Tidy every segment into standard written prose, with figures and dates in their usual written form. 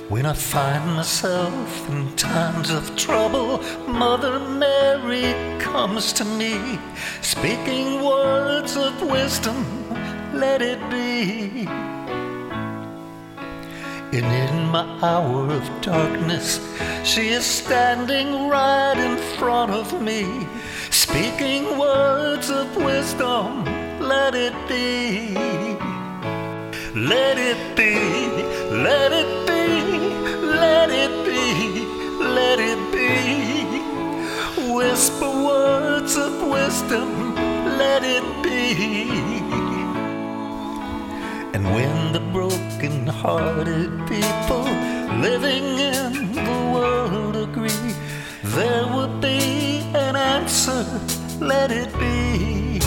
When I find myself in times of trouble, Mother Mary comes to me, speaking words of wisdom, let it be. And in my hour of darkness, she is standing right in front of me, speaking words of wisdom, let it be. Let it be, let it be, let it be, let it be. Whisper words of wisdom, let it be. And when the broken-hearted people living in the world agree, there will be an answer, let it be.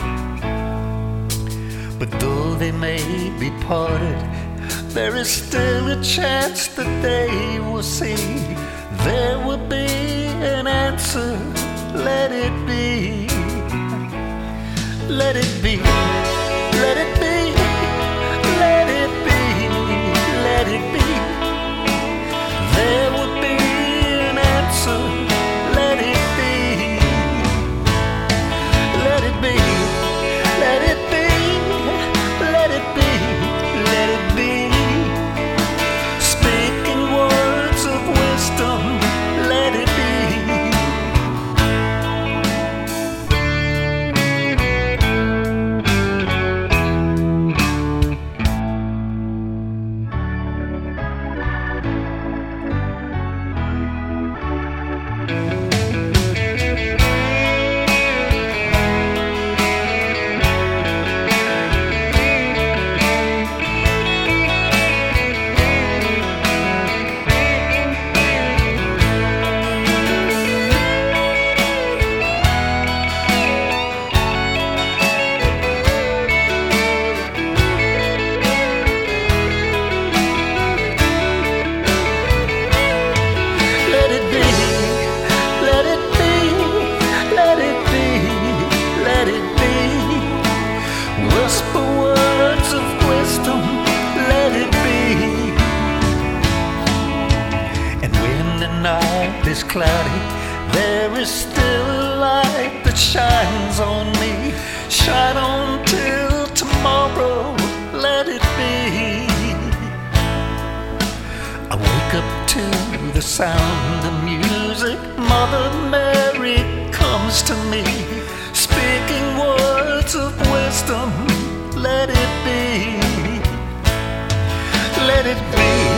But though they may be parted, there is still a chance that they will see. There will be an answer, let it be. Let it be, let it be, let it be, let it be. There will be an answer, let it be. Let it be, let it be. Let it be, let it be. Speaking words of wisdom, let it be. Whisper words of wisdom, let it be. And when the night is cloudy, there is still a light that shines on me. Shine on till tomorrow, let it be. I wake up to the sound of music. Mother Mary comes to me, speaking words of wisdom, let it be. Let it be.